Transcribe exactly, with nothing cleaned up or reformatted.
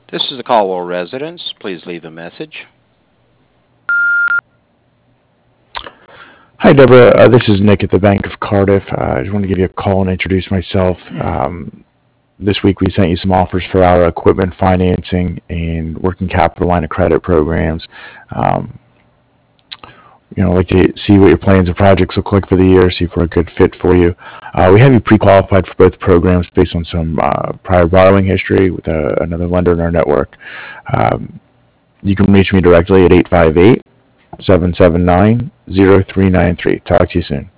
This is the Caldwell residence. Please leave a message. Hi, Deborah. Uh, this is Nick at the Bank of Cardiff. Uh, I just wanted to give you a call and introduce myself. Um, this week we sent you some offers for our equipment financing and working capital line of credit programs. Um, you know, I'd like to see what your plans and projects look like for the year, see if we're a good fit for you. Uh, we have you pre-qualified for both programs based on some uh, prior borrowing history with uh, another lender in our network. Um, you can reach me directly at eight five eight, seven seven nine, zero three nine three. Talk to you soon.